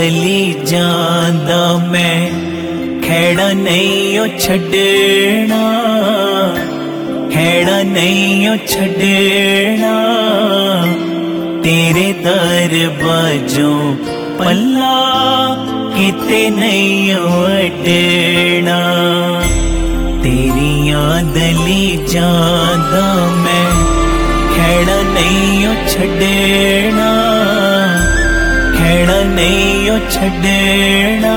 दली जांदा मैं खैड़ा नहीं ओ छड़ना, खैड़ा नहीं ओ छड़ना तेरे दरवाजों पल्ला किते नहीं अड़ना। तेरियां दली जांदा मैं खैड़ा नहीं ओ छड़ना, खैड़ा नहीं ओ छड़ना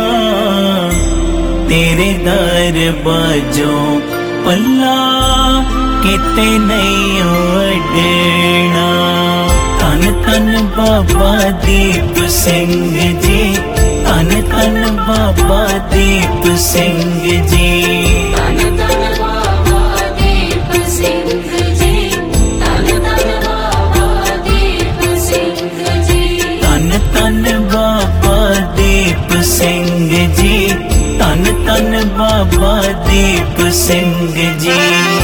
तेरे दरवाजों पल्ला किते नहीं अड़ना। धन धन बाबा दीप सिंह जी, धन धन बाबा दीप सिंह जी, धन धन बाबा दीप सिंह जी, धन धन बाबा दीप सिंह जी, धन धन बाबा दीप सिंह जी, धन धन बाबा दीप सिंह जी।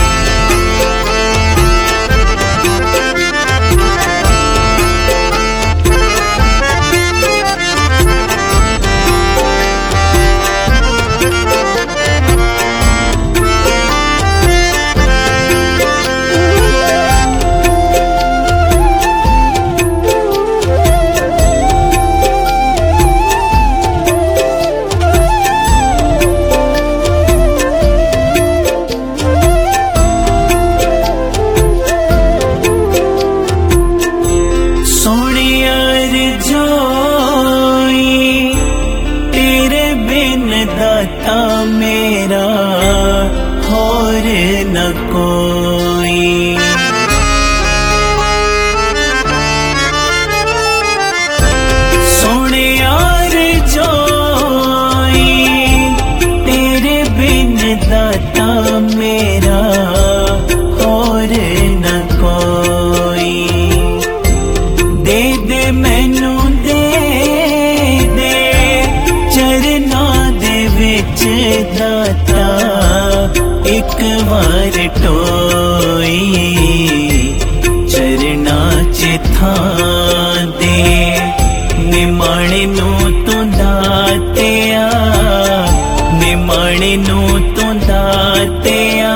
दाता मेरा और न कोई, सोने यार जोई तेरे बिन दाता मेरा और न कोई। दे दे मैनू दे दे चरना विच दाता एक बार टोई, चरना च थां दे निमाणे नू तू दातिया, निमाणे नू तू दातिया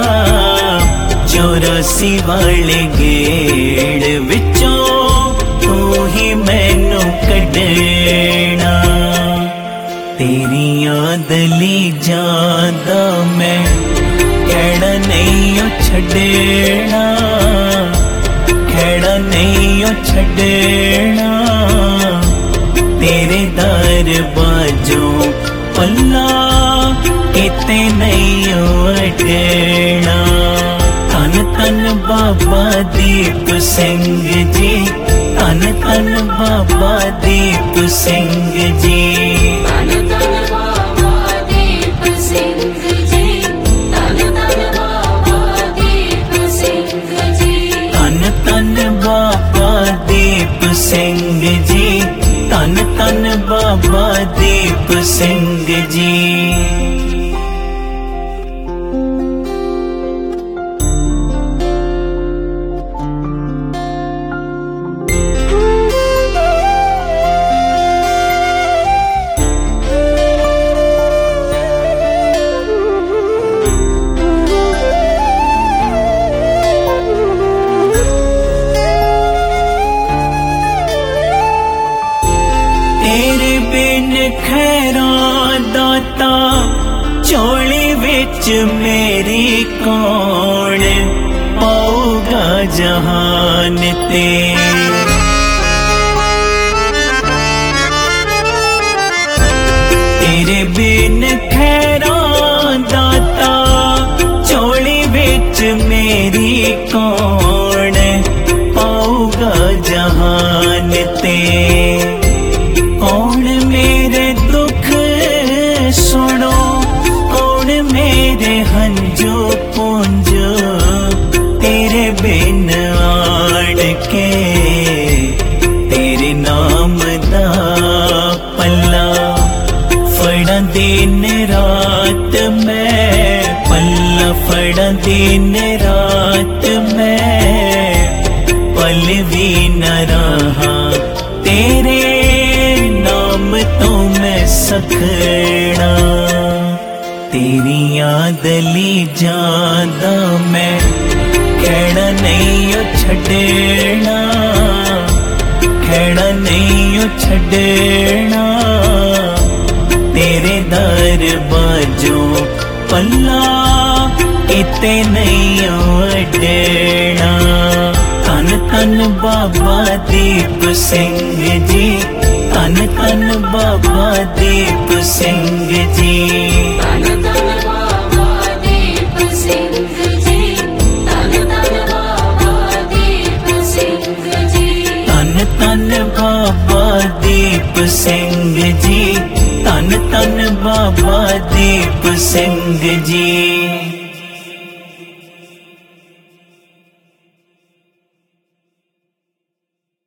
84 वाले गेड़ विचों तू ही मैनू कढना। तेरियां दली जांदा मैं खैड़ा नहीं ओ छड़ना, खैड़ा नहीं ओ छड़ना तेरे दरवाजों पल्ला किते नहीं अड़ना। धन धन बाबा दीप सिंह जी, धन धन बाबा दीप सिंह जी, धन धन बाबा दीप सिंह जी, धन धन बाबा दीप सिंह जी, धन धन बाबा दीप सिंह जी, धन धन बाबा दीप सिंह जी। तेरे बिन खैरां दाता झोली विच मेरी कौन पाऊगा जहान ते। तेरे बिन खैरां दाता झोली विच मेरी कौन पाऊगा जहान ते। कौन मेरे दुख सुनो, कौन मेरे हंजू पूंजो तेरे बिन आड़ के तेरे नाम दा पल्ला फड़ा दिन रात मैं, पल्ला फड़ा दिन रात मैं पल भी न रहा तेरे नाम तो मैं सकना। तेरी याद ली जादा मैं कहना नहीं ओ छड़ना, कहना नहीं ओ छड़ना। तेरे दर बाजो पल्ला किते नहीं अड़ना। धन धन बाबा दीप सिंह जी, धन धन बाबा दीप सिंह जी। तन तन बाबा दीप सिंह जी, तन तन बाबा दीप सिंह जी। धन धन बाबा दीप सिंह जी, धन धन बाबा दीप सिंह जी।